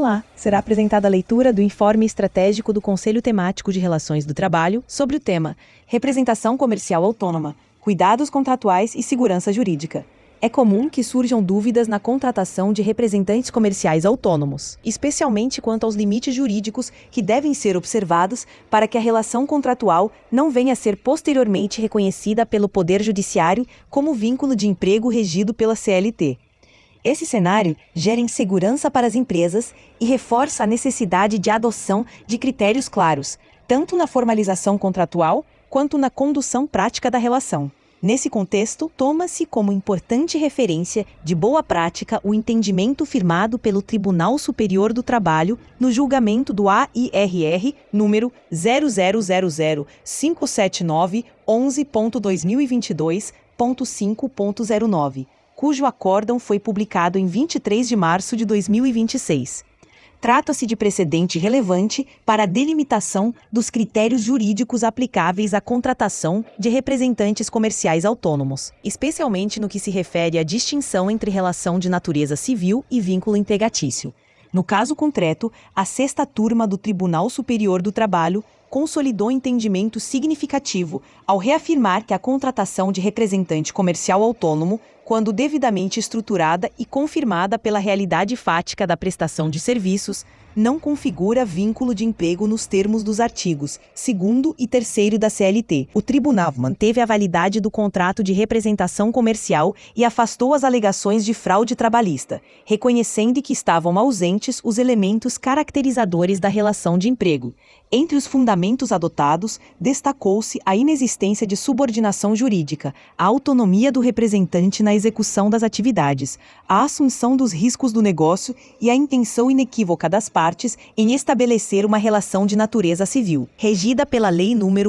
Olá! Será apresentada a leitura do Informe Estratégico do Conselho Temático de Relações do Trabalho sobre o tema Representação Comercial Autônoma, Cuidados Contratuais e Segurança Jurídica. É comum que surjam dúvidas na contratação de representantes comerciais autônomos, especialmente quanto aos limites jurídicos que devem ser observados para que a relação contratual não venha a ser posteriormente reconhecida pelo Poder Judiciário como vínculo de emprego regido pela CLT. Esse cenário gera insegurança para as empresas e reforça a necessidade de adoção de critérios claros, tanto na formalização contratual quanto na condução prática da relação. Nesse contexto, toma-se como importante referência de boa prática o entendimento firmado pelo Tribunal Superior do Trabalho no julgamento do AIRR número 000057911.2022.5.09, cujo acórdão foi publicado em 23 de março de 2026. Trata-se de precedente relevante para a delimitação dos critérios jurídicos aplicáveis à contratação de representantes comerciais autônomos, especialmente no que se refere à distinção entre relação de natureza civil e vínculo empregatício. No caso concreto, a 6ª turma do Tribunal Superior do Trabalho consolidou entendimento significativo ao reafirmar que a contratação de representante comercial autônomo, quando devidamente estruturada e confirmada pela realidade fática da prestação de serviços, não configura vínculo de emprego nos termos dos artigos 2º e 3º da CLT. O tribunal manteve a validade do contrato de representação comercial e afastou as alegações de fraude trabalhista, reconhecendo que estavam ausentes os elementos caracterizadores da relação de emprego. Entre os fundamentos adotados, destacou-se a inexistência de subordinação jurídica, a autonomia do representante na execução das atividades, a assunção dos riscos do negócio e a intenção inequívoca das partes em estabelecer uma relação de natureza civil, regida pela Lei nº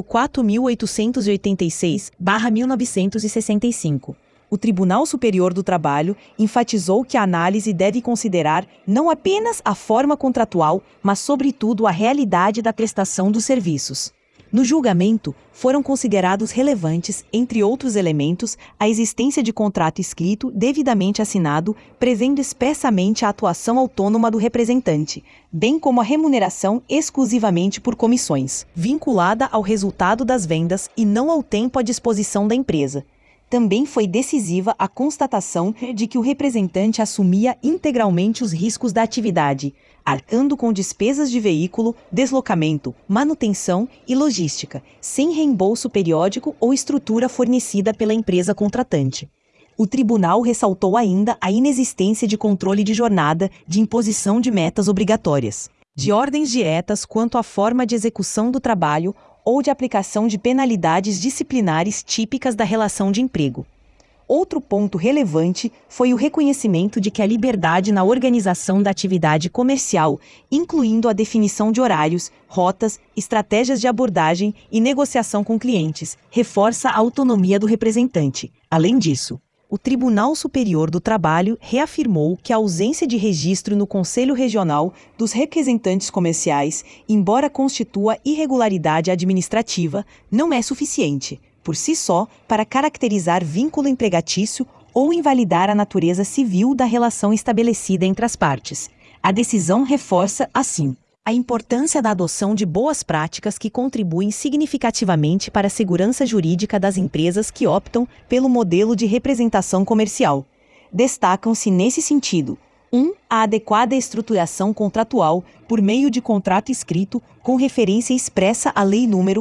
4.886/1965. O Tribunal Superior do Trabalho enfatizou que a análise deve considerar não apenas a forma contratual, mas sobretudo a realidade da prestação dos serviços. No julgamento, foram considerados relevantes, entre outros elementos, a existência de contrato escrito devidamente assinado, prevendo expressamente a atuação autônoma do representante, bem como a remuneração exclusivamente por comissões, vinculada ao resultado das vendas e não ao tempo à disposição da empresa. Também foi decisiva a constatação de que o representante assumia integralmente os riscos da atividade, arcando com despesas de veículo, deslocamento, manutenção e logística, sem reembolso periódico ou estrutura fornecida pela empresa contratante. O tribunal ressaltou ainda a inexistência de controle de jornada, de imposição de metas obrigatórias, de ordens diretas quanto à forma de execução do trabalho ou de aplicação de penalidades disciplinares típicas da relação de emprego. Outro ponto relevante foi o reconhecimento de que a liberdade na organização da atividade comercial, incluindo a definição de horários, rotas, estratégias de abordagem e negociação com clientes, reforça a autonomia do representante. Além disso, o Tribunal Superior do Trabalho reafirmou que a ausência de registro no Conselho Regional dos representantes comerciais, embora constitua irregularidade administrativa, não é suficiente, por si só, para caracterizar vínculo empregatício ou invalidar a natureza civil da relação estabelecida entre as partes. A decisão reforça, assim, a importância da adoção de boas práticas que contribuem significativamente para a segurança jurídica das empresas que optam pelo modelo de representação comercial. Destacam-se nesse sentido: 1. A adequada estruturação contratual por meio de contrato escrito com referência expressa à Lei nº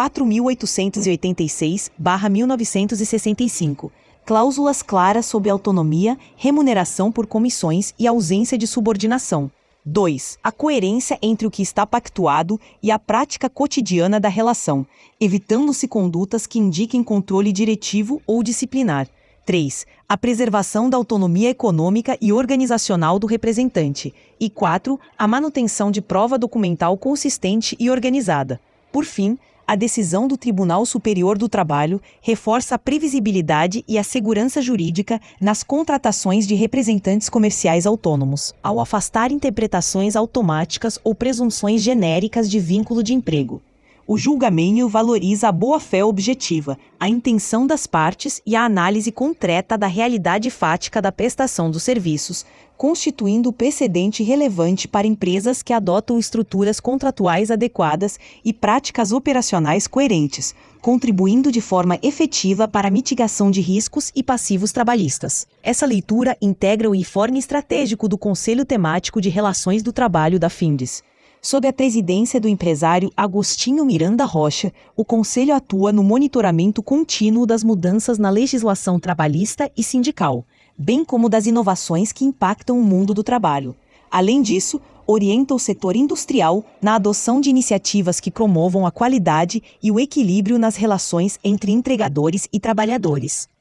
4.886/1965. Cláusulas claras sobre autonomia, remuneração por comissões e ausência de subordinação. 2. A coerência entre o que está pactuado e a prática cotidiana da relação, evitando-se condutas que indiquem controle diretivo ou disciplinar. 3. A preservação da autonomia econômica e organizacional do representante. E 4. A manutenção de prova documental consistente e organizada. Por fim, a decisão do Tribunal Superior do Trabalho reforça a previsibilidade e a segurança jurídica nas contratações de representantes comerciais autônomos, ao afastar interpretações automáticas ou presunções genéricas de vínculo de emprego. O julgamento valoriza a boa-fé objetiva, a intenção das partes e a análise concreta da realidade fática da prestação dos serviços, constituindo precedente relevante para empresas que adotam estruturas contratuais adequadas e práticas operacionais coerentes, contribuindo de forma efetiva para a mitigação de riscos e passivos trabalhistas. Essa leitura integra o informe estratégico do Conselho Temático de Relações do Trabalho da Findes. Sob a presidência do empresário Agostinho Miranda Rocha, o Conselho atua no monitoramento contínuo das mudanças na legislação trabalhista e sindical, bem como das inovações que impactam o mundo do trabalho. Além disso, orienta o setor industrial na adoção de iniciativas que promovam a qualidade e o equilíbrio nas relações entre empregadores e trabalhadores.